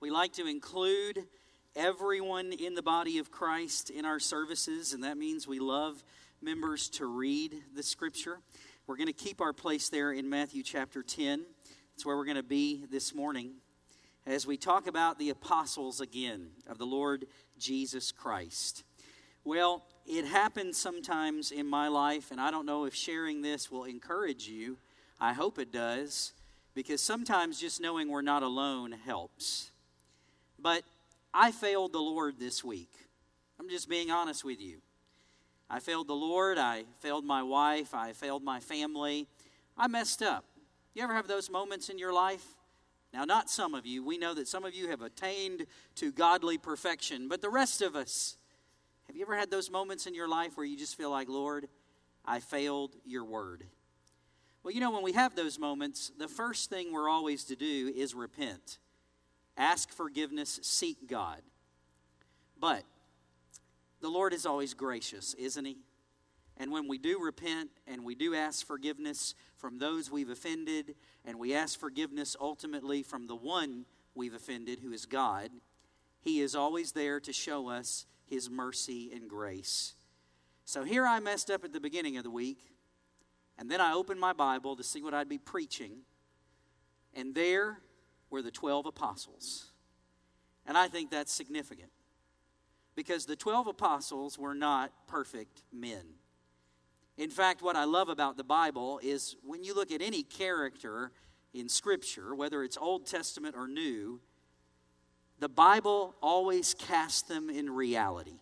We like to include everyone in the body of Christ in our services, and that means we love members to read the Scripture. We're going to keep our place there in Matthew chapter 10. That's where we're going to be this morning as we talk about the apostles again of the Lord Jesus Christ. Well, it happens sometimes in my life, and I don't know if sharing this will encourage you. I hope it does, because sometimes just knowing we're not alone helps. But I failed the Lord this week. I'm just being honest with you. I failed the Lord. I failed my wife. I failed my family. I messed up. You ever have those moments in your life? Now, not some of you. We know that some of you have attained to godly perfection. But the rest of us, have you ever had those moments in your life where you just feel like, Lord, I failed your word? Well, you know, when we have those moments, the first thing we're always to do is repent. Ask forgiveness, seek God. But the Lord is always gracious, isn't He? And when we do repent and we do ask forgiveness from those we've offended, and we ask forgiveness ultimately from the one we've offended, who is God, He is always there to show us His mercy and grace. So here I messed up at the beginning of the week, and then I opened my Bible to see what I'd be preaching, and there were the 12 apostles. And I think that's significant, because the 12 apostles were not perfect men. In fact, what I love about the Bible is when you look at any character in Scripture, whether it's Old Testament or New, the Bible always casts them in reality.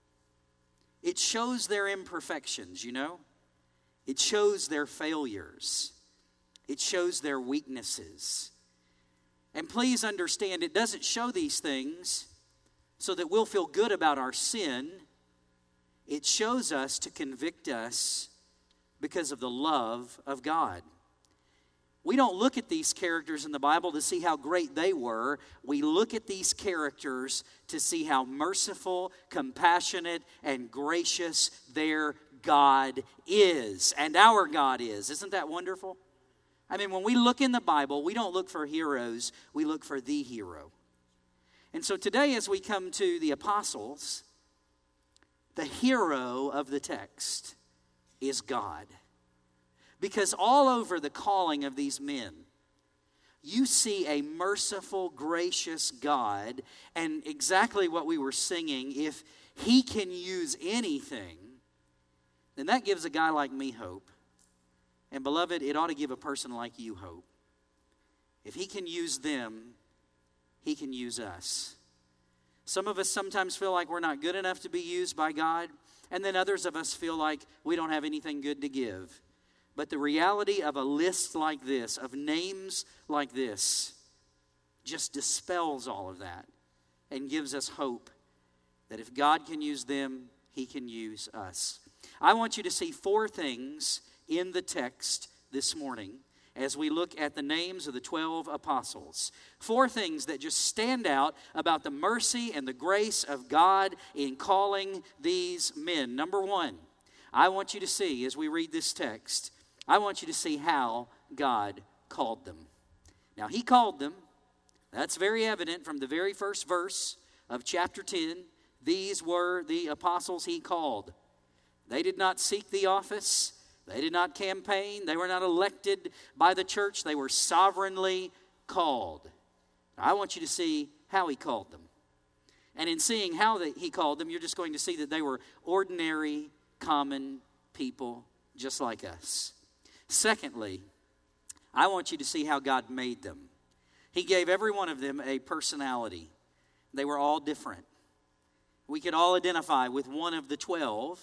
It shows their imperfections, you know. It shows their failures. It shows their weaknesses. And please understand, it doesn't show these things so that we'll feel good about our sin. It shows us to convict us because of the love of God. We don't look at these characters in the Bible to see how great they were. We look at these characters to see how merciful, compassionate, and gracious their God is. And our God is. Isn't that wonderful? I mean, when we look in the Bible, we don't look for heroes, we look for the hero. And so today, as we come to the apostles, the hero of the text is God. Because all over the calling of these men, you see a merciful, gracious God, and exactly what we were singing, if He can use anything, then that gives a guy like me hope. And beloved, it ought to give a person like you hope. If He can use them, He can use us. Some of us sometimes feel like we're not good enough to be used by God, and then others of us feel like we don't have anything good to give. But the reality of a list like this, of names like this, just dispels all of that and gives us hope that if God can use them, He can use us. I want you to see 4 things in the text this morning as we look at the names of the 12 apostles. 4 things that just stand out about the mercy and the grace of God in calling these men. Number 1, I want you to see, as we read this text, I want you to see how God called them. Now, He called them. That's very evident from the very first verse of chapter 10. These were the apostles He called. They did not seek the office. They did not campaign. They were not elected by the church. They were sovereignly called. I want you to see how He called them. And in seeing how He called them, you're just going to see that they were ordinary, common people just like us. Secondly, I want you to see how God made them. He gave every one of them a personality. They were all different. We could all identify with one of the 12.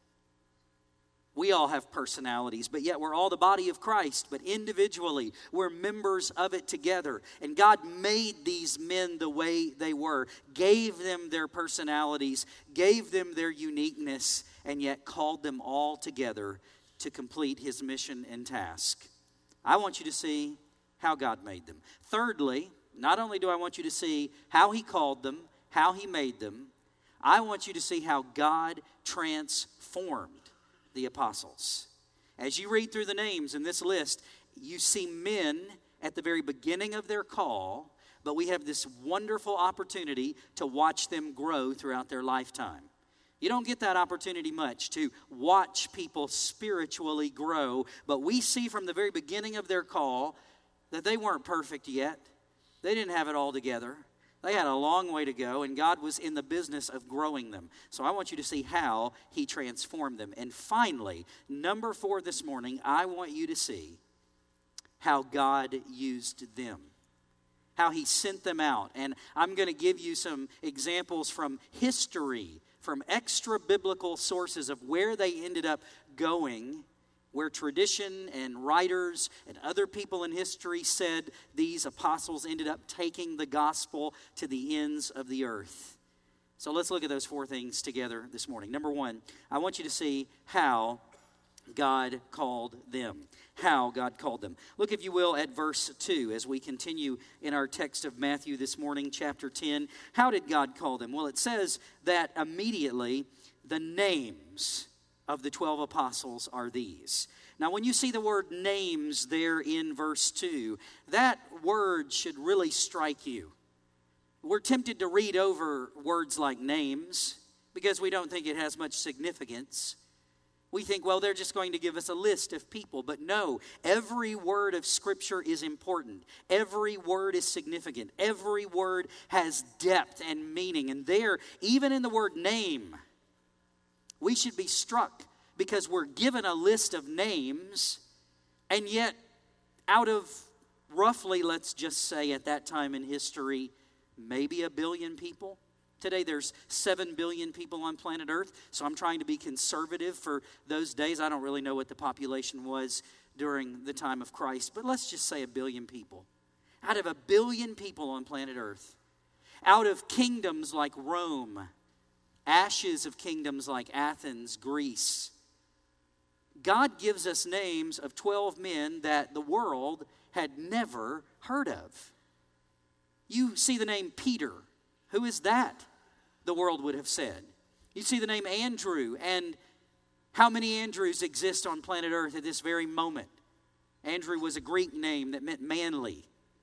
We all have personalities, but yet we're all the body of Christ. But individually, we're members of it together. And God made these men the way they were, gave them their personalities, gave them their uniqueness, and yet called them all together to complete His mission and task. I want you to see how God made them. Thirdly, not only do I want you to see how He called them, how He made them, I want you to see how God transformed the apostles. As you read through the names in this list, you see men at the very beginning of their call but we have this wonderful opportunity to watch them grow throughout their lifetime. You don't get that opportunity much to watch people spiritually grow, but we see from the very beginning of their call that they weren't perfect yet. They didn't have it all together. They had a long way to go, and God was in the business of growing them. So I want you to see how He transformed them. And finally, number 4 this morning, I want you to see how God used them, how He sent them out. And I'm going to give you some examples from history, from extra-biblical sources of where they ended up going, where tradition and writers and other people in history said these apostles ended up taking the gospel to the ends of the earth. So let's look at those 4 things together this morning. Number 1, I want you to see how God called them. How God called them. Look, if you will, at verse 2 as we continue in our text of Matthew this morning, chapter 10. How did God call them? Well, it says that immediately the names of the 12 apostles are these. Now, when you see the word names there in verse 2, that word should really strike you. We're tempted to read over words like names because we don't think it has much significance. We think, well, they're just going to give us a list of people. But no, every word of Scripture is important. Every word is significant. Every word has depth and meaning. And there, even in the word name, we should be struck because we're given a list of names, and yet out of roughly, let's just say at that time in history, maybe 1 billion people. Today there's 7 billion people on planet Earth, so I'm trying to be conservative for those days. I don't really know what the population was during the time of Christ, but let's just say 1 billion people. Out of 1 billion people on planet Earth, out of kingdoms like Rome, ashes of kingdoms like Athens, Greece, God gives us names of 12 men that the world had never heard of. You see the name Peter. Who is that? The world would have said. You see the name Andrew, and how many Andrews exist on planet Earth at this very moment? Andrew was a Greek name that meant manly.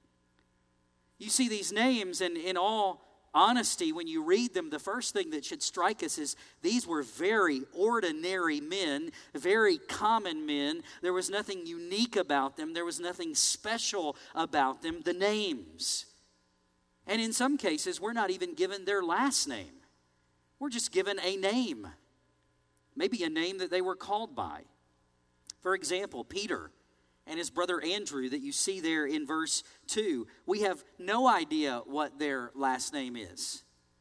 You see these names, and in all honesty, when you read them, the first thing that should strike us is these were very ordinary men, very common men. There was nothing unique about them. There was nothing special about them. The names. And in some cases, we're not even given their last name. We're just given a name. Maybe a name that they were called by. For example, Peter and his brother Andrew that you see there in verse 2. We have no idea what their last name is.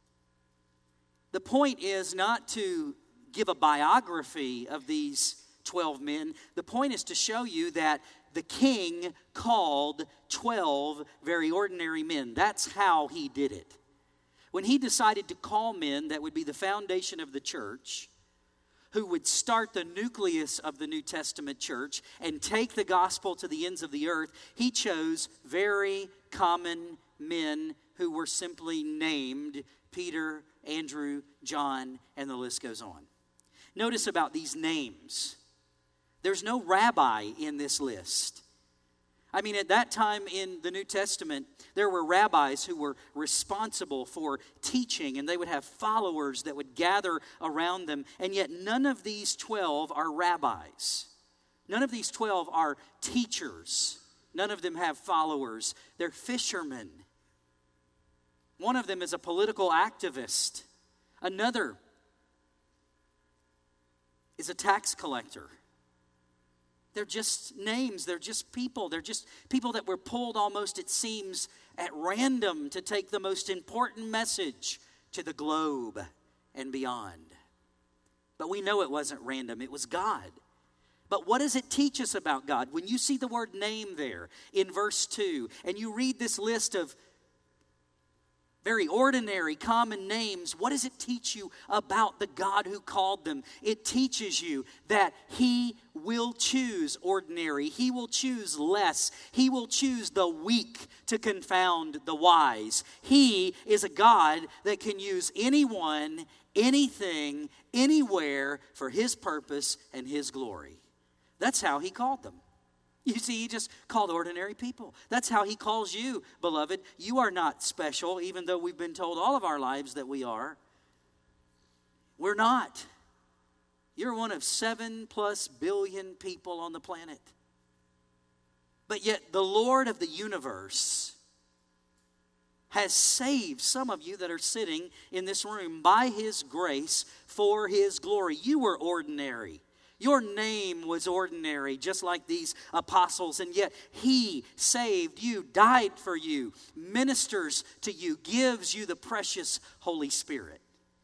The point is not to give a biography of these 12 men. The point is to show you that the king called 12 very ordinary men. That's how he did it. When he decided to call men that would be the foundation of the church, who would start the nucleus of the New Testament church and take the gospel to the ends of the earth, he chose very common men who were simply named Peter, Andrew, John, and the list goes on. Notice about these names. There's no rabbi in this list. I mean, at that time in the New Testament, there were rabbis who were responsible for teaching, and they would have followers that would gather around them. And yet none of these 12 are rabbis. None of these 12 are teachers. None of them have followers. They're fishermen. One of them is a political activist. Another is a tax collector. They're just names. They're just people. They're just people that were pulled almost, it seems, at random to take the most important message to the globe and beyond. But we know it wasn't random. It was God. But what does it teach us about God? When you see the word name there in verse 2, and you read this list of very ordinary, common names, what does it teach you about the God who called them? It teaches you that He will choose ordinary. He will choose less. He will choose the weak to confound the wise. He is a God that can use anyone, anything, anywhere for His purpose and His glory. That's how He called them. You see, he just called ordinary people. That's how he calls you, beloved. You are not special, even though we've been told all of our lives that we are. We're not. You're one of 7+ billion people on the planet. But yet the Lord of the universe has saved some of you that are sitting in this room by his grace for his glory. You were ordinary. Your name was ordinary, just like these apostles, and yet he saved you, died for you, ministers to you, gives you the precious Holy Spirit.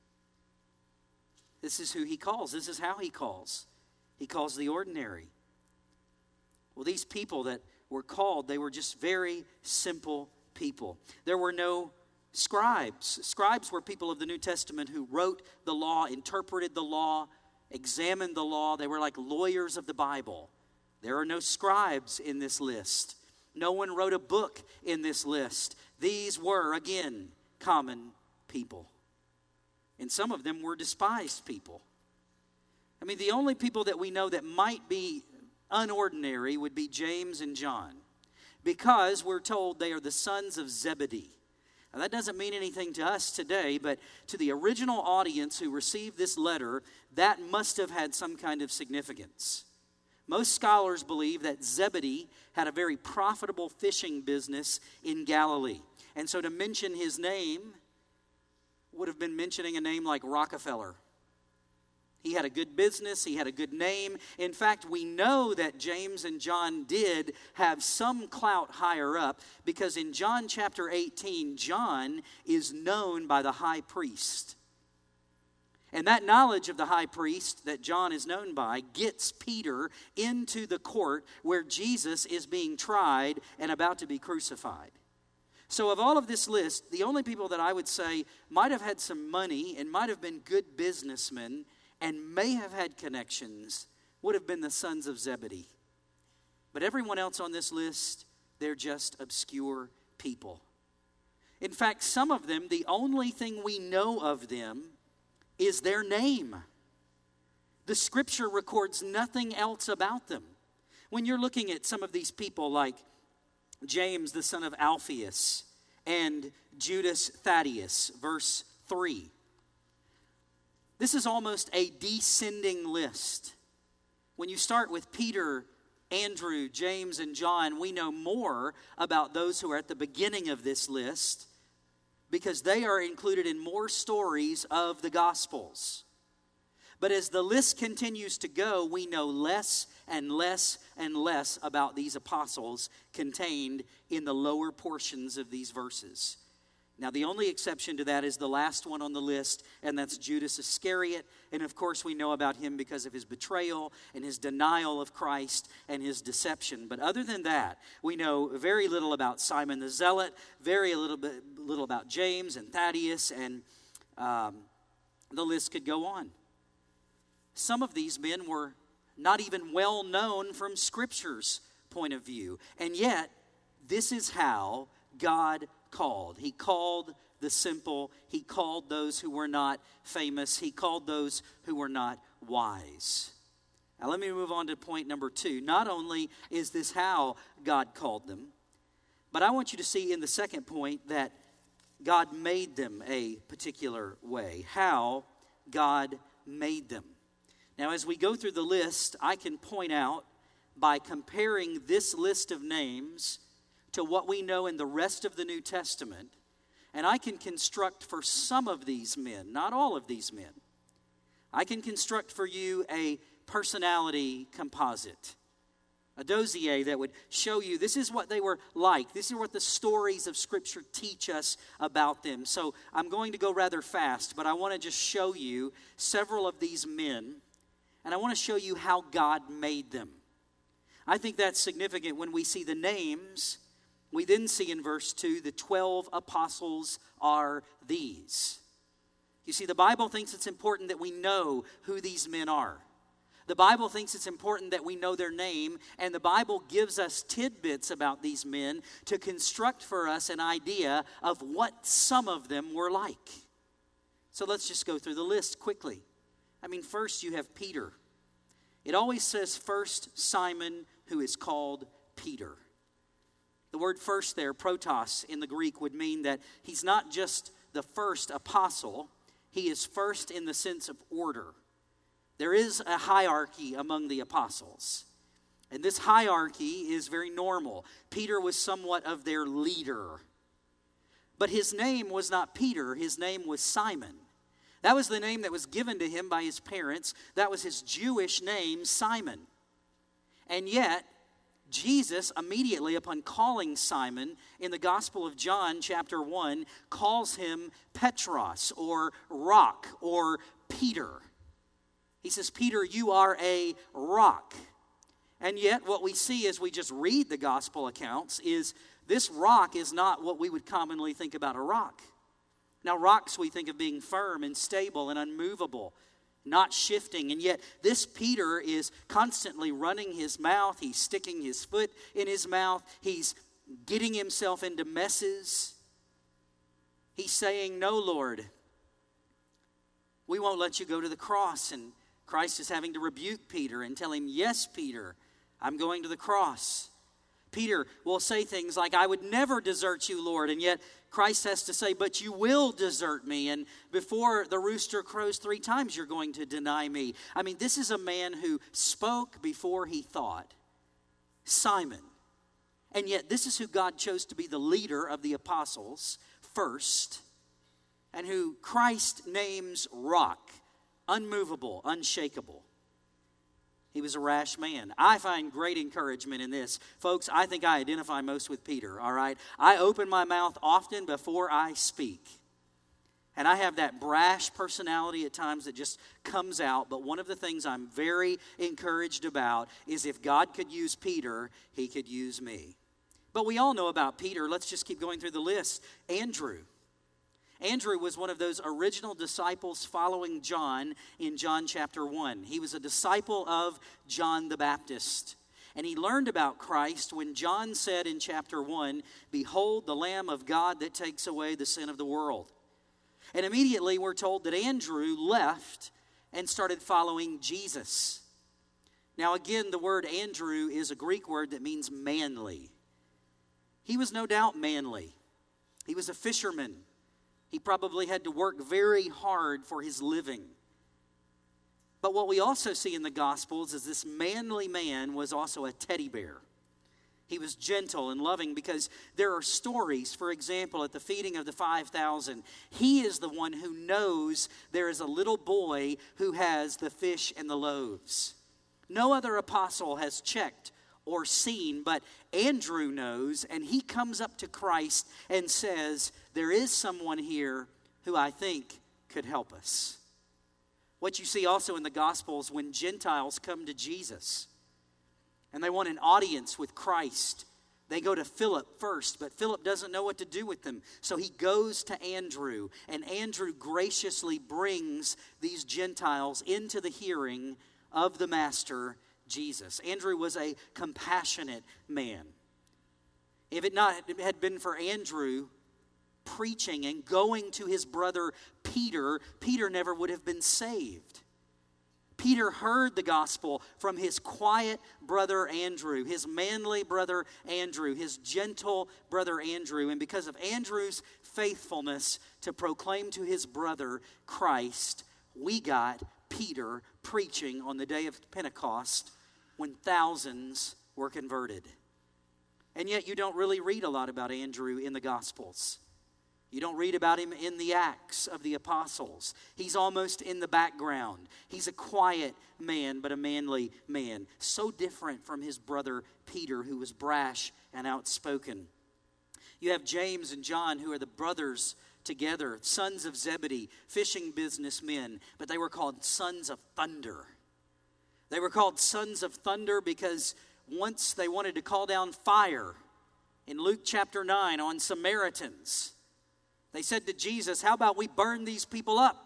This is who he calls. This is how he calls. He calls the ordinary. Well, these people that were called, they were just very simple people. There were no scribes. Scribes were people of the New Testament who wrote the law, interpreted the law, examined the law. They were like lawyers of the Bible. There are no scribes in this list. No one wrote a book in this list. These were, again, common people. And some of them were despised people. I mean, the only people that we know that might be unordinary would be James and John, because we're told they are the sons of Zebedee. Now, that doesn't mean anything to us today, but to the original audience who received this letter, that must have had some kind of significance. Most scholars believe that Zebedee had a very profitable fishing business in Galilee. And so to mention his name would have been mentioning a name like Rockefeller. He had a good business. He had a good name. In fact, we know that James and John did have some clout higher up, because in John chapter 18, John is known by the high priest. And that knowledge of the high priest that John is known by gets Peter into the court where Jesus is being tried and about to be crucified. So of all of this list, the only people that I would say might have had some money and might have been good businessmen and may have had connections would have been the sons of Zebedee. But everyone else on this list, they're just obscure people. In fact, some of them, the only thing we know of them is their name. The scripture records nothing else about them. When you're looking at some of these people like James, the son of Alphaeus, and Judas Thaddeus, verse 3. This is almost a descending list. When you start with Peter, Andrew, James, and John, we know more about those who are at the beginning of this list because they are included in more stories of the Gospels. But as the list continues to go, we know less and less and less about these apostles contained in the lower portions of these verses. Now, the only exception to that is the last one on the list, and that's Judas Iscariot. And of course, we know about him because of his betrayal and his denial of Christ and his deception. But other than that, we know very little about Simon the Zealot, very little about James and Thaddeus, and the list could go on. Some of these men were not even well known from Scripture's point of view. And yet, this is how God called. He called the simple. He called those who were not famous. He called those who were not wise. Now let me move on to point number 2. Not only is this how God called them, but I want you to see in the second point that God made them a particular way. How God made them. Now as we go through the list, I can point out by comparing this list of names to what we know in the rest of the New Testament, and I can construct for some of these men, not all of these men, I can construct for you a personality composite, a dossier that would show you this is what they were like. This is what the stories of Scripture teach us about them. So I'm going to go rather fast, but I want to just show you several of these men, and I want to show you how God made them. I think that's significant when we see the names. We then see in verse 2, the 12 apostles are these. You see, the Bible thinks it's important that we know who these men are. The Bible thinks it's important that we know their name, and the Bible gives us tidbits about these men to construct for us an idea of what some of them were like. So let's just go through the list quickly. First you have Peter. It always says first Simon, who is called Peter. The word first there, protos, in the Greek would mean that he's not just the first apostle, he is first in the sense of order. There is a hierarchy among the apostles, and this hierarchy is very normal. Peter was somewhat of their leader, but his name was not Peter, his name was Simon. That was the name that was given to him by his parents. That was his Jewish name, Simon. And yet, Jesus, immediately upon calling Simon in the Gospel of John, chapter 1, calls him Petros, or rock, or Peter. He says, Peter, you are a rock. And yet, what we see as we just read the Gospel accounts is this rock is not what we would commonly think about a rock. Now, rocks we think of being firm and stable and unmovable, not shifting. And yet, this Peter is constantly running his mouth. He's sticking his foot in his mouth. He's getting himself into messes. He's saying, no, Lord, we won't let you go to the cross. And Christ is having to rebuke Peter and tell him, yes, Peter, I'm going to the cross. Peter will say things like, I would never desert you, Lord. And yet Christ has to say, but you will desert me. And before the rooster crows 3 times, you're going to deny me. I mean, this is a man who spoke before he thought. Simon. And yet this is who God chose to be the leader of the apostles first. And who Christ names rock, unmovable, unshakable. He was a rash man. I find great encouragement in this. Folks, I think I identify most with Peter, all right? I open my mouth often before I speak. And I have that brash personality at times that just comes out. But one of the things I'm very encouraged about is if God could use Peter, he could use me. But we all know about Peter. Let's just keep going through the list. Andrew. Andrew was one of those original disciples following John in John chapter 1. He was a disciple of John the Baptist. And he learned about Christ when John said in chapter 1, behold the Lamb of God that takes away the sin of the world. And immediately we're told that Andrew left and started following Jesus. Now again, the word Andrew is a Greek word that means manly. He was no doubt manly. He was a fisherman. He probably had to work very hard for his living. But what we also see in the Gospels is this manly man was also a teddy bear. He was gentle and loving because there are stories, for example, at the feeding of the 5,000, he is the one who knows there is a little boy who has the fish and the loaves. No other apostle has checked or seen, but Andrew knows, and he comes up to Christ and says, there is someone here who I think could help us. What you see also in the Gospels, when Gentiles come to Jesus and they want an audience with Christ, they go to Philip first, but Philip doesn't know what to do with them. So he goes to Andrew, and Andrew graciously brings these Gentiles into the hearing of the Master Jesus. Andrew was a compassionate man. If it had been for Andrew preaching and going to his brother Peter, Peter never would have been saved. Peter heard the gospel from his quiet brother Andrew, his manly brother Andrew, his gentle brother Andrew. And because of Andrew's faithfulness to proclaim to his brother Christ, we got Peter preaching on the day of Pentecost when thousands were converted. And yet you don't really read a lot about Andrew in the Gospels. You don't read about him in the Acts of the Apostles. He's almost in the background. He's a quiet man, but a manly man. So different from his brother Peter, who was brash and outspoken. You have James and John, who are the brothers together, sons of Zebedee, fishing businessmen, but they were called sons of thunder. They were called sons of thunder because once they wanted to call down fire in Luke chapter 9 on Samaritans. They said to Jesus, how about we burn these people up?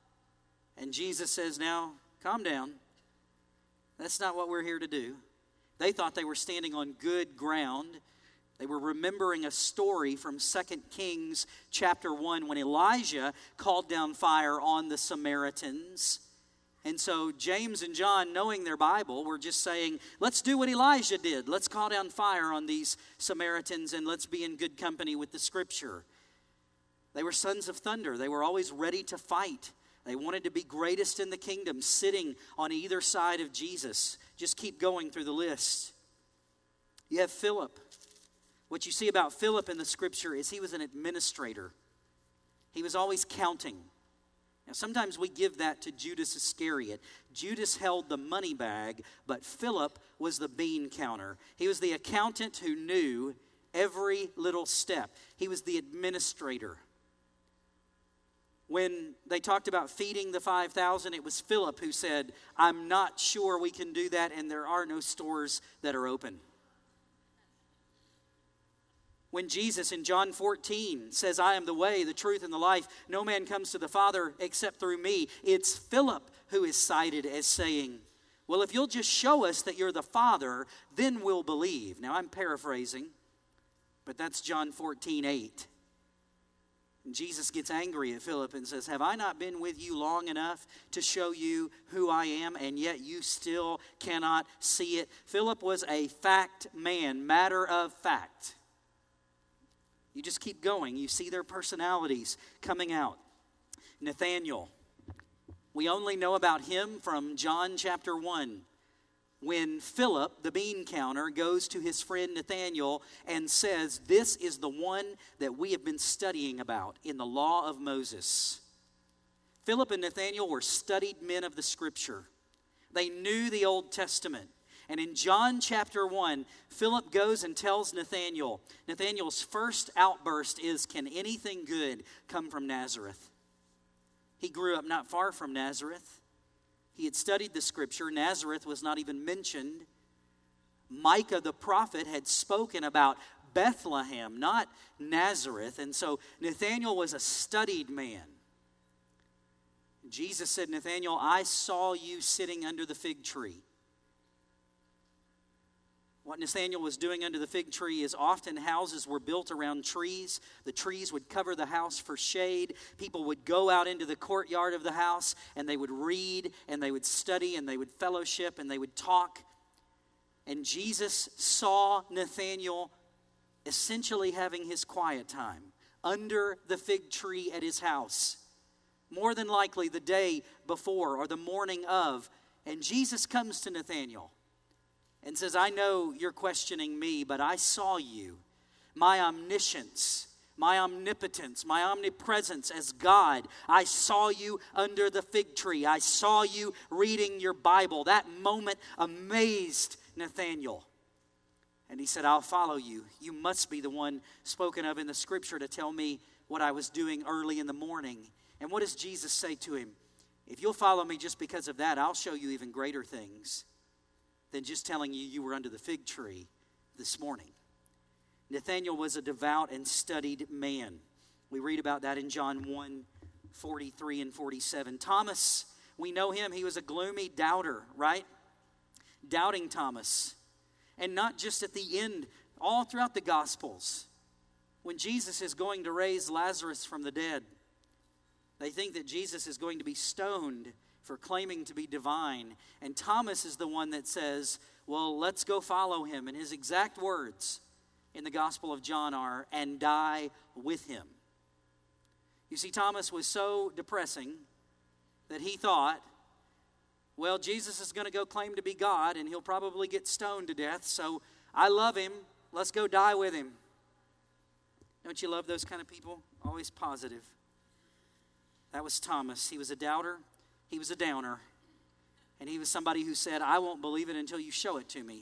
And Jesus says, now, calm down. That's not what we're here to do. They thought they were standing on good ground. They were remembering a story from 2 Kings chapter 1 when Elijah called down fire on the Samaritans. And so James and John, knowing their Bible, were just saying, let's do what Elijah did. Let's call down fire on these Samaritans and let's be in good company with the Scripture. They were sons of thunder. They were always ready to fight. They wanted to be greatest in the kingdom, sitting on either side of Jesus. Just keep going through the list. You have Philip. What you see about Philip in the Scripture is he was an administrator. He was always counting. Now, sometimes we give that to Judas Iscariot. Judas held the money bag, but Philip was the bean counter. He was the accountant who knew every little step. He was the administrator. When they talked about feeding the 5,000, it was Philip who said, I'm not sure we can do that, and there are no stores that are open. When Jesus in John 14 says, I am the way, the truth, and the life, no man comes to the Father except through me, it's Philip who is cited as saying, well, if you'll just show us that you're the Father, then we'll believe. Now, I'm paraphrasing, but that's John 14:8. And Jesus gets angry at Philip and says, have I not been with you long enough to show you who I am, and yet you still cannot see it? Philip was a fact man, matter of fact. You just keep going. You see their personalities coming out. Nathanael. We only know about him from John chapter 1. When Philip, the bean counter, goes to his friend Nathanael and says, this is the one that we have been studying about in the law of Moses. Philip and Nathanael were studied men of the Scripture. They knew the Old Testament. And in John chapter 1, Philip goes and tells Nathanael. Nathanael's first outburst is, can anything good come from Nazareth? He grew up not far from Nazareth. He had studied the Scripture. Nazareth was not even mentioned. Micah the prophet had spoken about Bethlehem, not Nazareth. And so Nathanael was a studied man. Jesus said, Nathanael, I saw you sitting under the fig tree. What Nathanael was doing under the fig tree is often houses were built around trees. The trees would cover the house for shade. People would go out into the courtyard of the house and they would read and they would study and they would fellowship and they would talk. And Jesus saw Nathanael essentially having his quiet time under the fig tree at his house. More than likely the day before or the morning of. And Jesus comes to Nathanael and says, I know you're questioning me, but I saw you. My omniscience, my omnipotence, my omnipresence as God. I saw you under the fig tree. I saw you reading your Bible. That moment amazed Nathanael. And he said, I'll follow you. You must be the one spoken of in the Scripture to tell me what I was doing early in the morning. And what does Jesus say to him? If you'll follow me just because of that, I'll show you even greater things than just telling you were under the fig tree this morning. Nathanael was a devout and studied man. We read about that in John 1:43 and 47. Thomas, we know him. He was a gloomy doubter, right? Doubting Thomas. And not just at the end, all throughout the Gospels. When Jesus is going to raise Lazarus from the dead, they think that Jesus is going to be stoned for claiming to be divine. And Thomas is the one that says, well, let's go follow him. And his exact words in the Gospel of John are, and die with him. You see, Thomas was so depressing that he thought, well, Jesus is going to go claim to be God, and he'll probably get stoned to death, so I love him. Let's go die with him. Don't you love those kind of people? Always positive. That was Thomas. He was a doubter. He was a downer. And he was somebody who said, I won't believe it until you show it to me.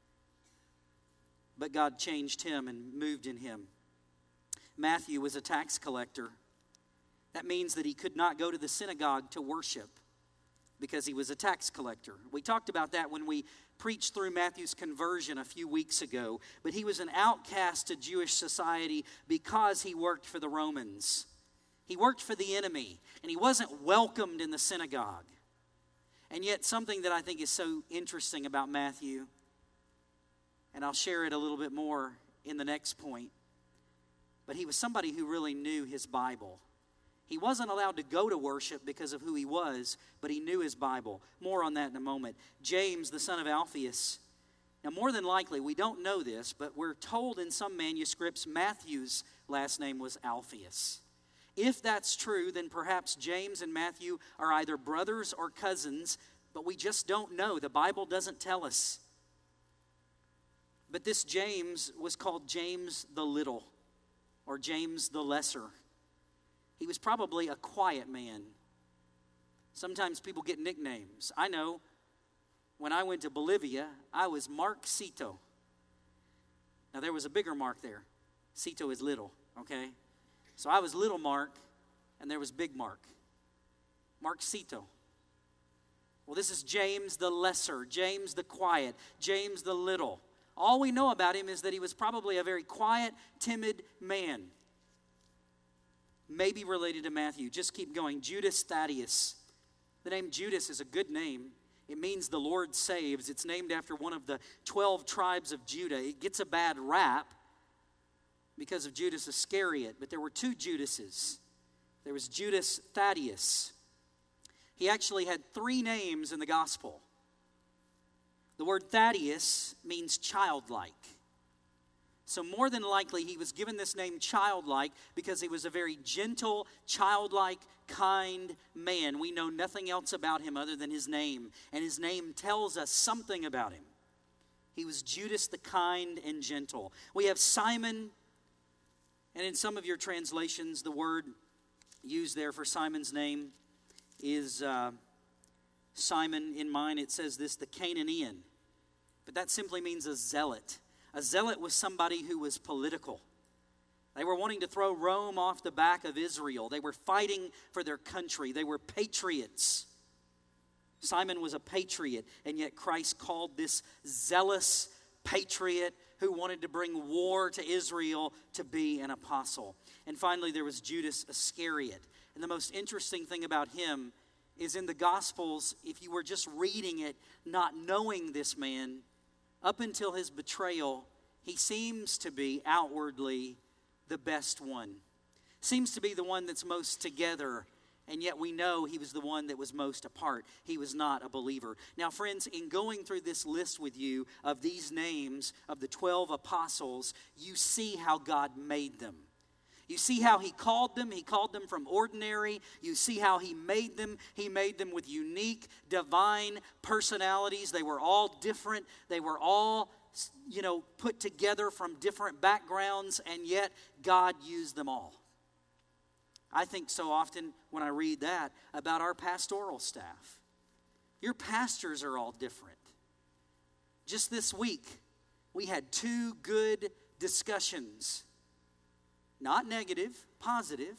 But God changed him and moved in him. Matthew was a tax collector. That means that he could not go to the synagogue to worship because he was a tax collector. We talked about that when we preached through Matthew's conversion a few weeks ago. But he was an outcast to Jewish society because he worked for the Romans. He worked for the enemy, and he wasn't welcomed in the synagogue. And yet something that I think is so interesting about Matthew, and I'll share it a little bit more in the next point, but he was somebody who really knew his Bible. He wasn't allowed to go to worship because of who he was, but he knew his Bible. More on that in a moment. James, the son of Alphaeus. Now, more than likely, we don't know this, but we're told in some manuscripts Matthew's last name was Alphaeus. If that's true, then perhaps James and Matthew are either brothers or cousins, but we just don't know. The Bible doesn't tell us. But this James was called James the Little, or James the Lesser. He was probably a quiet man. Sometimes people get nicknames. I know when I went to Bolivia, I was Mark Cito. Now, there was a bigger Mark there. Cito is little, okay? So I was little Mark, and there was big Mark. Mark Cito. Well, this is James the Lesser, James the Quiet, James the Little. All we know about him is that he was probably a very quiet, timid man. Maybe related to Matthew. Just keep going. Judas Thaddeus. The name Judas is a good name. It means the Lord saves. It's named after one of the 12 tribes of Judah. It gets a bad rap because of Judas Iscariot, but there were two Judases. There was Judas Thaddeus. He actually had 3 names in the gospel. The word Thaddeus means childlike. So more than likely, he was given this name childlike because he was a very gentle, childlike, kind man. We know nothing else about him other than his name. And his name tells us something about him. He was Judas the kind and gentle. We have Simon, and in some of your translations, the word used there for Simon's name is Simon. In mine, it says this, the Canaanian. But that simply means a zealot. A zealot was somebody who was political. They were wanting to throw Rome off the back of Israel. They were fighting for their country. They were patriots. Simon was a patriot, and yet Christ called this zealous patriot who wanted to bring war to Israel to be an apostle. And finally, there was Judas Iscariot. And the most interesting thing about him is in the Gospels, if you were just reading it, not knowing this man, up until his betrayal, he seems to be outwardly the best one. Seems to be the one that's most together, and yet we know he was the one that was most apart. He was not a believer. Now, friends, in going through this list with you of these names of the 12 apostles, you see how God made them. You see how he called them. He called them from ordinary. You see how he made them. He made them with unique, divine personalities. They were all different. They were all, put together from different backgrounds, and yet God used them all. I think so often when I read that about our pastoral staff. Your pastors are all different. Just this week, we had 2 good discussions. Not negative, positive,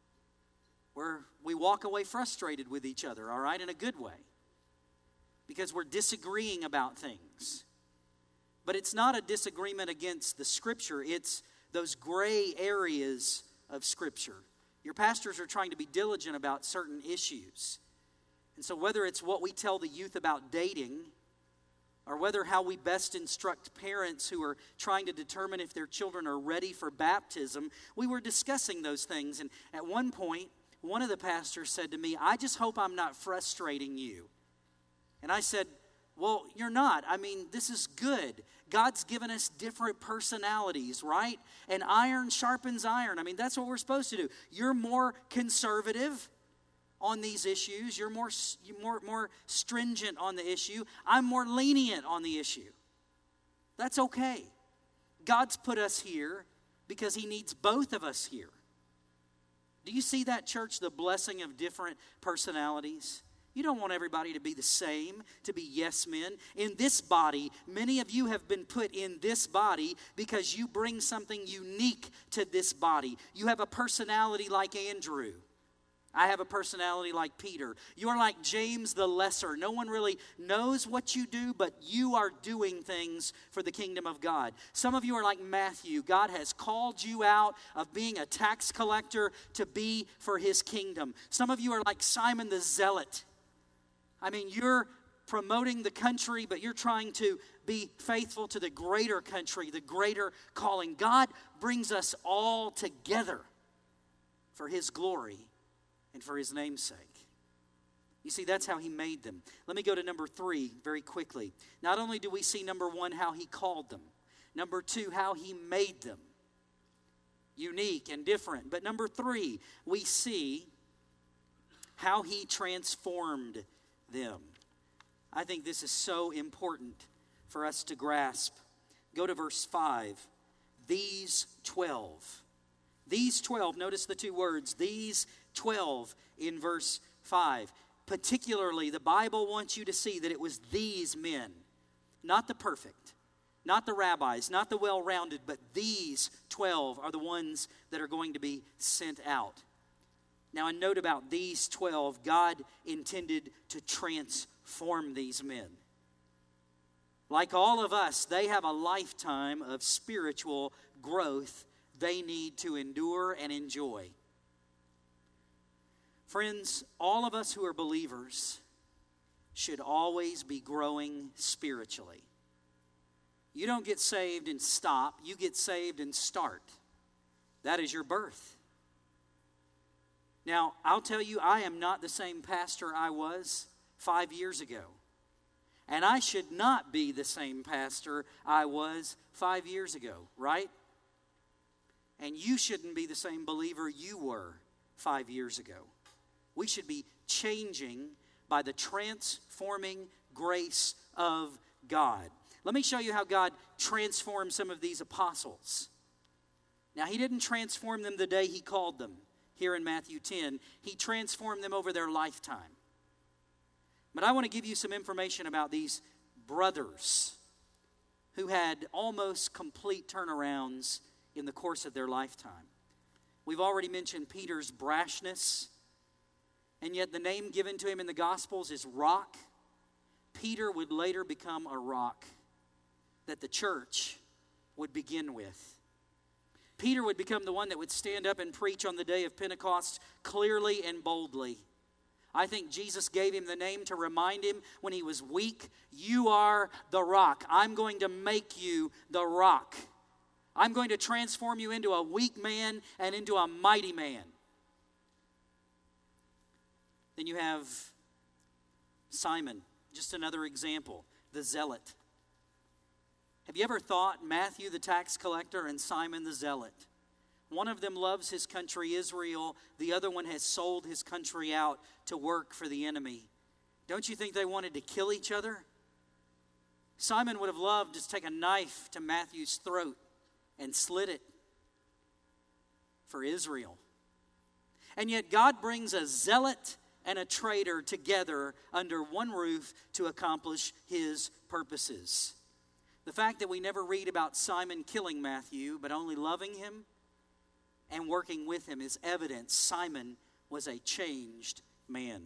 where we walk away frustrated with each other, all right, in a good way, because we're disagreeing about things. But it's not a disagreement against the Scripture, it's those gray areas of Scripture. Your pastors are trying to be diligent about certain issues. And so whether it's what we tell the youth about dating, or whether how we best instruct parents who are trying to determine if their children are ready for baptism, we were discussing those things. And at one point, one of the pastors said to me, "I just hope I'm not frustrating you." And I said, "Well, you're not. I mean, this is good. God's given us different personalities, right? And iron sharpens iron. I mean, that's what we're supposed to do. You're more conservative on these issues. You're more stringent on the issue. I'm more lenient on the issue. That's okay. God's put us here because he needs both of us here. Do you see that, church, the blessing of different personalities? You don't want everybody to be the same, to be yes men. In this body, many of you have been put in this body because you bring something unique to this body. You have a personality like Andrew. I have a personality like Peter. You're like James the Lesser. No one really knows what you do, but you are doing things for the kingdom of God. Some of you are like Matthew. God has called you out of being a tax collector to be for his kingdom. Some of you are like Simon the Zealot. I mean, you're promoting the country, but you're trying to be faithful to the greater country, the greater calling. God brings us all together for his glory and for his name's sake. You see, that's how he made them. Let me go to number 3 very quickly. Not only do we see, number 1, how he called them. Number 2, how he made them. Unique and different. But number 3, we see how he transformed them. I think this is so important for us to grasp. Go to verse 5. These 12. These 12, notice the 2 words, these 12 in verse 5. Particularly, the Bible wants you to see that it was these men, not the perfect, not the rabbis, not the well-rounded, but these 12 are the ones that are going to be sent out. Now, a note about these 12, God intended to transform these men. Like all of us, they have a lifetime of spiritual growth they need to endure and enjoy. Friends, all of us who are believers should always be growing spiritually. You don't get saved and stop. You get saved and start. That is your birth. Now, I'll tell you, I am not the same pastor I was 5 years ago. And I should not be the same pastor I was 5 years ago, right? And you shouldn't be the same believer you were 5 years ago. We should be changing by the transforming grace of God. Let me show you how God transformed some of these apostles. Now, he didn't transform them the day he called them here in Matthew 10. He transformed them over their lifetime. But I want to give you some information about these brothers who had almost complete turnarounds in the course of their lifetime. We've already mentioned Peter's brashness, and yet the name given to him in the Gospels is Rock. Peter would later become a rock that the church would begin with. Peter would become the one that would stand up and preach on the day of Pentecost clearly and boldly. I think Jesus gave him the name to remind him when he was weak, you are the rock. I'm going to make you the rock. I'm going to transform you into a weak man and into a mighty man. Then you have Simon, just another example, the zealot. Have you ever thought Matthew the tax collector and Simon the zealot? One of them loves his country, Israel. The other one has sold his country out to work for the enemy. Don't you think they wanted to kill each other? Simon would have loved to take a knife to Matthew's throat and slit it for Israel. And yet God brings a zealot and a traitor together under one roof to accomplish his purposes. The fact that we never read about Simon killing Matthew, but only loving him and working with him is evidence Simon was a changed man.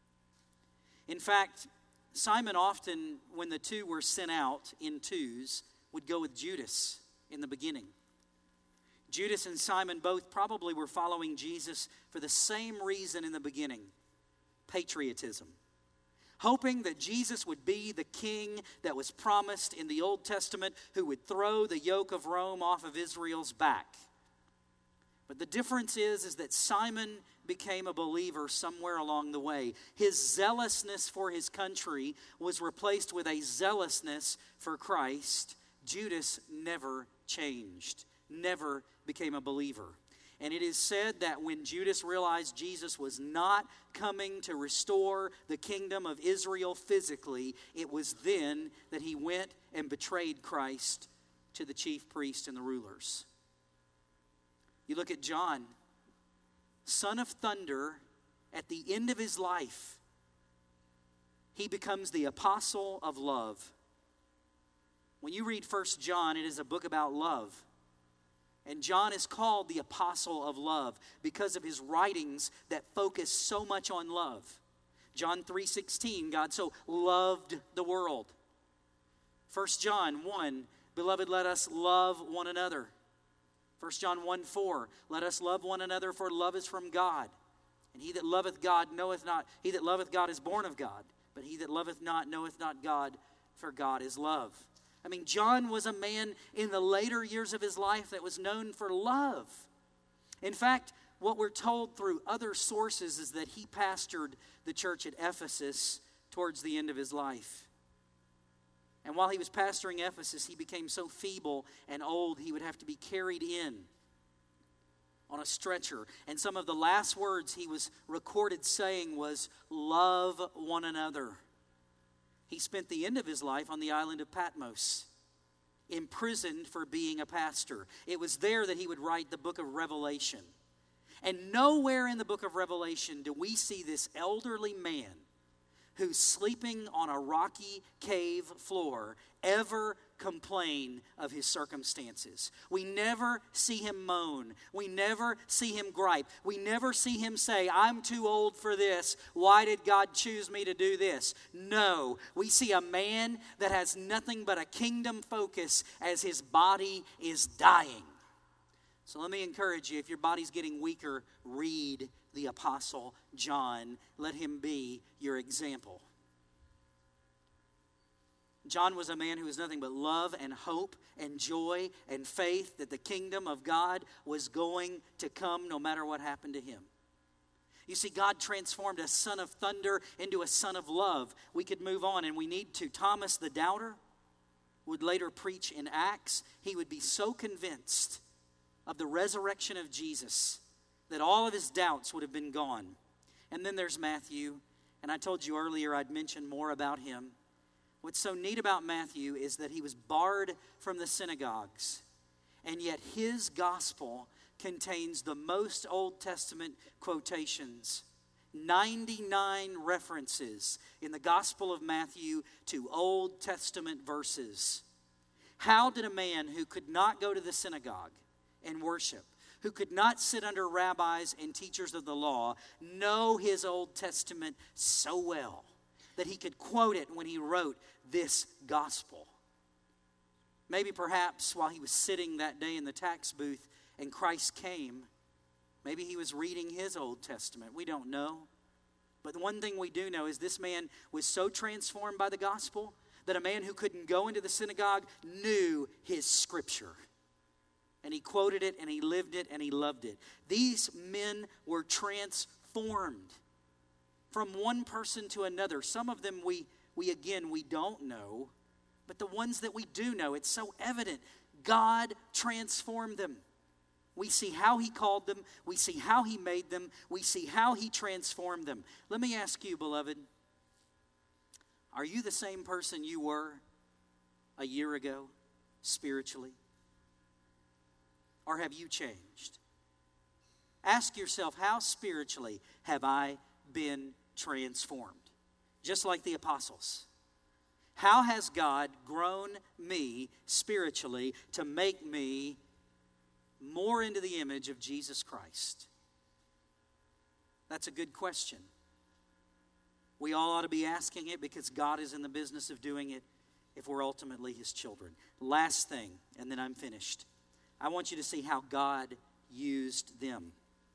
In fact, Simon often, when the two were sent out in twos, would go with Judas in the beginning. Judas and Simon both probably were following Jesus for the same reason in the beginning, patriotism. Hoping that Jesus would be the king that was promised in the Old Testament who would throw the yoke of Rome off of Israel's back. But the difference is that Simon became a believer somewhere along the way. His zealousness for his country was replaced with a zealousness for Christ. Judas never changed, never became a believer. And it is said that when Judas realized Jesus was not coming to restore the kingdom of Israel physically, it was then that he went and betrayed Christ to the chief priests and the rulers. You look at John, son of thunder, at the end of his life, he becomes the apostle of love. When you read 1 John, it is a book about love. And John is called the apostle of love because of his writings that focus so much on love. John 3:16, God so loved the world. 1 John 1, beloved, let us love one another. 1 John 1:4, let us love one another, for love is from God. And he that loveth God knoweth not, he that loveth God is born of God. But he that loveth not knoweth not God, for God is love. I mean, John was a man in the later years of his life that was known for love. In fact, what we're told through other sources is that he pastored the church at Ephesus towards the end of his life. And while he was pastoring Ephesus, he became so feeble and old he would have to be carried in on a stretcher. And some of the last words he was recorded saying was, "Love one another." He spent the end of his life on the island of Patmos, imprisoned for being a pastor. It was there that he would write the book of Revelation. And nowhere in the book of Revelation do we see this elderly man who's sleeping on a rocky cave floor ever complain of his circumstances. We never see him moan. We never see him gripe. We never see him say, "I'm too old for this. Why did God choose me to do this?" No, we see a man that has nothing but a kingdom focus as his body is dying. So let me encourage you, if your body's getting weaker, read the Apostle John. Let him be your example. John was a man who was nothing but love and hope and joy and faith that the kingdom of God was going to come no matter what happened to him. You see, God transformed a son of thunder into a son of love. We could move on, and we need to. Thomas the doubter would later preach in Acts. He would be so convinced of the resurrection of Jesus that all of his doubts would have been gone. And then there's Matthew, and I told you earlier I'd mention more about him. What's so neat about Matthew is that he was barred from the synagogues, and yet his gospel contains the most Old Testament quotations. 99 references in the Gospel of Matthew to Old Testament verses. How did a man who could not go to the synagogue and worship, who could not sit under rabbis and teachers of the law, know his Old Testament so well that he could quote it when he wrote this gospel? Maybe perhaps while he was sitting that day in the tax booth and Christ came, maybe he was reading his Old Testament. We don't know. But the one thing we do know is this man was so transformed by the gospel that a man who couldn't go into the synagogue knew his scripture. And he quoted it, and he lived it, and he loved it. These men were transformed from one person to another. Some of them we don't know, but the ones that we do know, it's so evident. God transformed them. We see how he called them. We see how he made them. We see how he transformed them. Let me ask you, beloved, are you the same person you were a year ago, spiritually? Or have you changed? Ask yourself, how spiritually have I been transformed? Just like the apostles. How has God grown me spiritually to make me more into the image of Jesus Christ? That's a good question. We all ought to be asking it because God is in the business of doing it if we're ultimately his children. Last thing, and then I'm finished. I want you to see how God used them.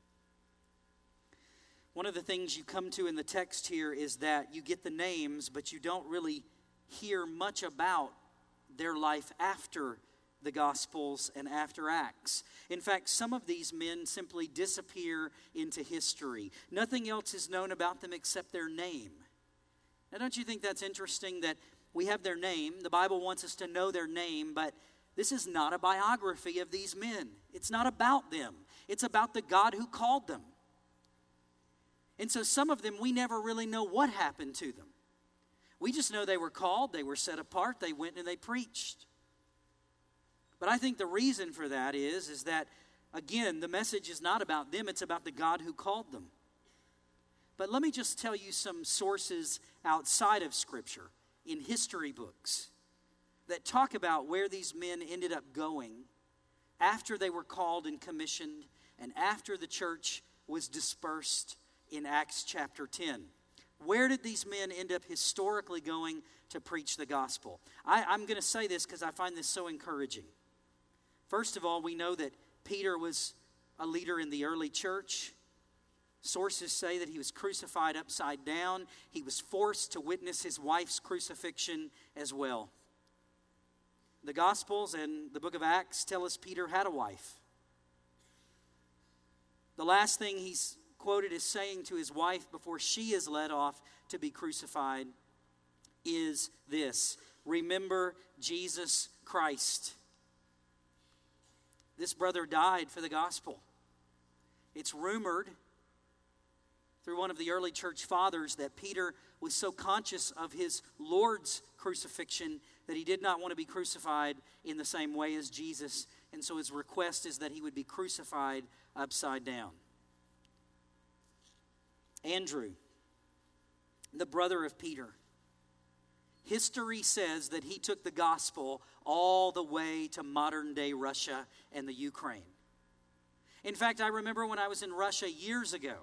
One of the things you come to in the text here is that you get the names, but you don't really hear much about their life after the Gospels and after Acts. In fact, some of these men simply disappear into history. Nothing else is known about them except their name. Now, don't you think that's interesting that we have their name? The Bible wants us to know their name, but this is not a biography of these men. It's not about them. It's about the God who called them. And so some of them, we never really know what happened to them. We just know they were called, they were set apart, they went and they preached. But I think the reason for that is that, again, the message is not about them, it's about the God who called them. But let me just tell you some sources outside of Scripture, in history books, that talk about where these men ended up going after they were called and commissioned and after the church was dispersed in Acts chapter 10. Where did these men end up historically going to preach the gospel? I'm going to say this because I find this so encouraging. First of all, we know that Peter was a leader in the early church. Sources say that he was crucified upside down. He was forced to witness his wife's crucifixion as well. The Gospels and the book of Acts tell us Peter had a wife. The last thing he's quoted as saying to his wife before she is led off to be crucified is this: remember Jesus Christ. This brother died for the gospel. It's rumored through one of the early church fathers that Peter was so conscious of his Lord's crucifixion that he did not want to be crucified in the same way as Jesus. And so his request is that he would be crucified upside down. Andrew, the brother of Peter. History says that he took the gospel all the way to modern-day Russia and the Ukraine. In fact, I remember when I was in Russia years ago,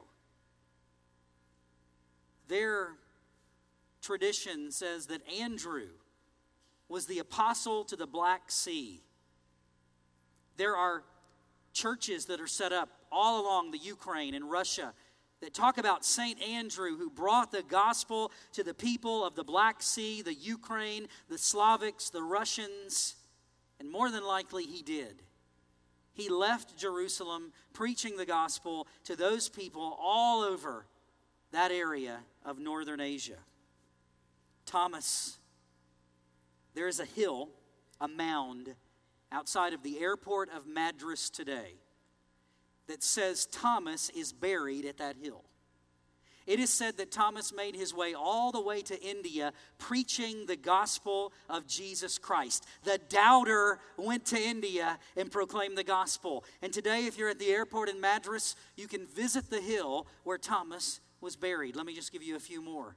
their tradition says that Andrew was the apostle to the Black Sea. There are churches that are set up all along the Ukraine and Russia that talk about St. Andrew, who brought the gospel to the people of the Black Sea, the Ukraine, the Slavics, the Russians, and more than likely he did. He left Jerusalem preaching the gospel to those people all over that area of northern Asia. Thomas, there is a hill, a mound, outside of the airport of Madras today that says Thomas is buried at that hill. It is said that Thomas made his way all the way to India preaching the gospel of Jesus Christ. The doubter went to India and proclaimed the gospel. And today, if you're at the airport in Madras, you can visit the hill where Thomas was buried. Let me just give you a few more.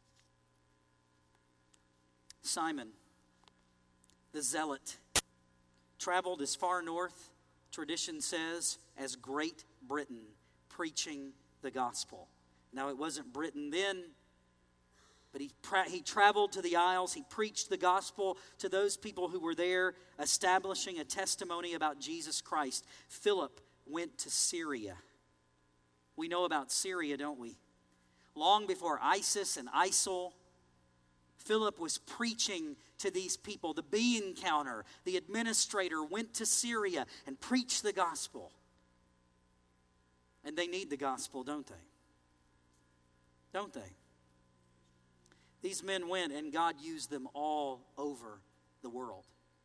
Simon, the zealot, traveled as far north, tradition says, as Great Britain, preaching the gospel. Now, it wasn't Britain then, but he traveled to the Isles. He preached the gospel to those people who were there, establishing a testimony about Jesus Christ. Philip went to Syria. We know about Syria, don't we? Long before ISIS and ISIL, Philip was preaching to these people. The bean counter, the administrator, went to Syria and preached the gospel. And they need the gospel, don't they? Don't they? These men went and God used them all over the world.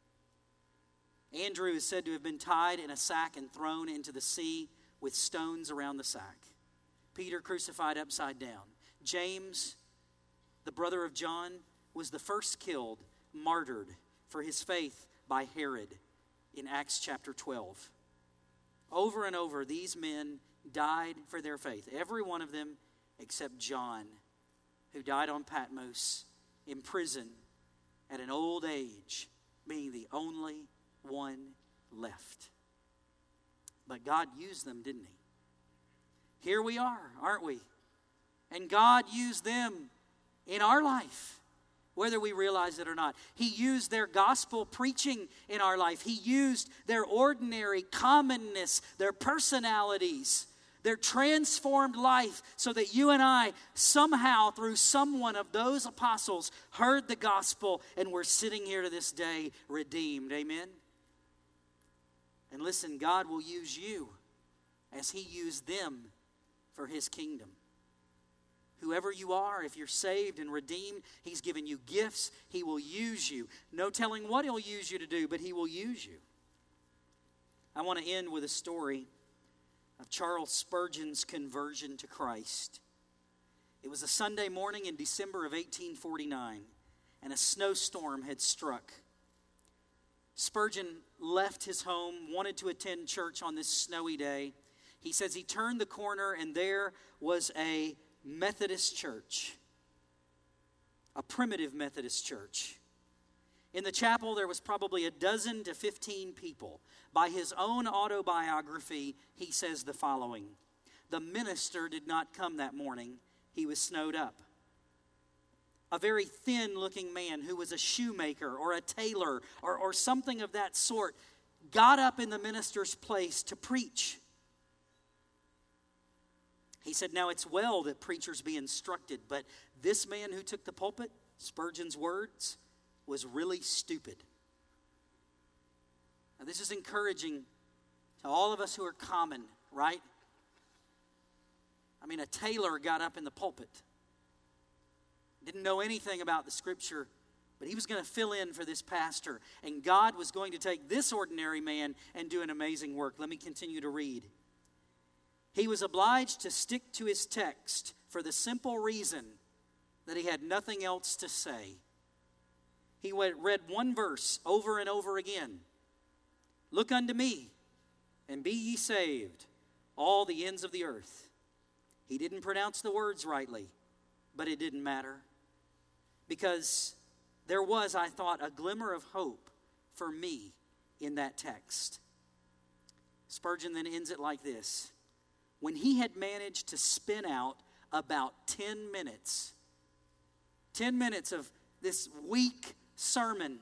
Andrew is said to have been tied in a sack and thrown into the sea with stones around the sack. Peter crucified upside down. James, the brother of John, was the first killed, martyred for his faith by Herod in Acts chapter 12. Over and over, these men died for their faith. Every one of them except John, who died on Patmos in prison at an old age, being the only one left. But God used them, didn't he? Here we are, aren't we? And God used them in our life, whether we realize it or not. He used their gospel preaching in our life. He used their ordinary commonness, their personalities, their transformed life, so that you and I somehow, through someone of those apostles, heard the gospel and we're sitting here to this day redeemed. Amen? And listen, God will use you as he used them for his kingdom. Whoever you are, if you're saved and redeemed, he's given you gifts. He will use you. No telling what he'll use you to do, but he will use you. I want to end with a story of Charles Spurgeon's conversion to Christ. It was a Sunday morning in December of 1849, and a snowstorm had struck. Spurgeon left his home, wanted to attend church on this snowy day. He says he turned the corner, and there was a Methodist church, a primitive Methodist church. In the chapel, there was probably 12 to 15 people. By his own autobiography, he says the following: the minister did not come that morning. He was snowed up. A very thin-looking man who was a shoemaker or a tailor or something of that sort got up in the minister's place to preach. He said, now it's well that preachers be instructed, but this man who took the pulpit, Spurgeon's words, was really stupid. Now this is encouraging to all of us who are common, right? I mean, a tailor got up in the pulpit. Didn't know anything about the Scripture, but he was going to fill in for this pastor. And God was going to take this ordinary man and do an amazing work. Let me continue to read. He was obliged to stick to his text for the simple reason that he had nothing else to say. He read one verse over and over again. Look unto me, and be ye saved, all the ends of the earth. He didn't pronounce the words rightly, but it didn't matter. Because there was, I thought, a glimmer of hope for me in that text. Spurgeon then ends it like this. When he had managed to spin out about 10 minutes of this weak sermon,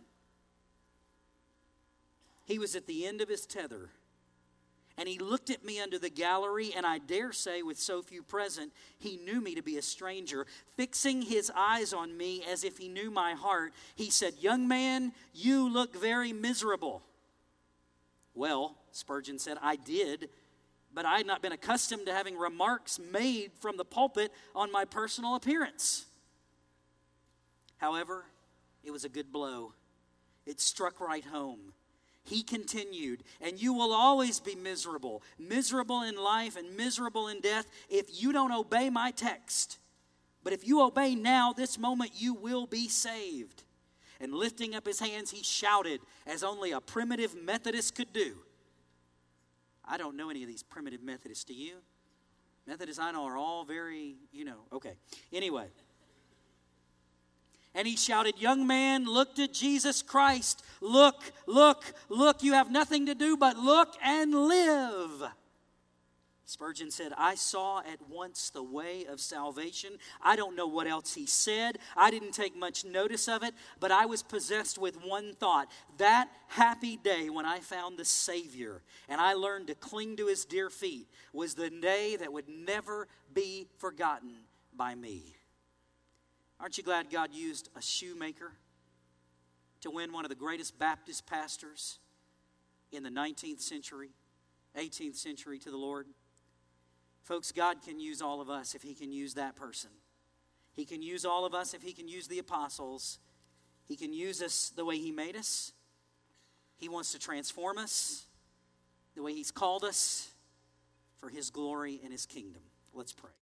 he was at the end of his tether. And he looked at me under the gallery, and I dare say with so few present, he knew me to be a stranger. Fixing his eyes on me as if he knew my heart, he said, "Young man, you look very miserable." Well, Spurgeon said, I did, but I had not been accustomed to having remarks made from the pulpit on my personal appearance. However, it was a good blow. It struck right home. He continued, and you will always be miserable in life and miserable in death if you don't obey my text. But if you obey now, this moment, you will be saved. And lifting up his hands, he shouted, as only a primitive Methodist could do. I don't know any of these primitive Methodists, do you? Methodists I know are all very, okay. Anyway. And he shouted, "Young man, look to Jesus Christ. Look, look, look. You have nothing to do but look and live." Spurgeon said, I saw at once the way of salvation. I don't know what else he said. I didn't take much notice of it, but I was possessed with one thought. That happy day when I found the Savior and I learned to cling to his dear feet was the day that would never be forgotten by me. Aren't you glad God used a shoemaker to win one of the greatest Baptist pastors in the 19th century, 18th century to the Lord? Folks, God can use all of us if he can use that person. He can use all of us if he can use the apostles. He can use us the way he made us. He wants to transform us the way he's called us for his glory and his kingdom. Let's pray.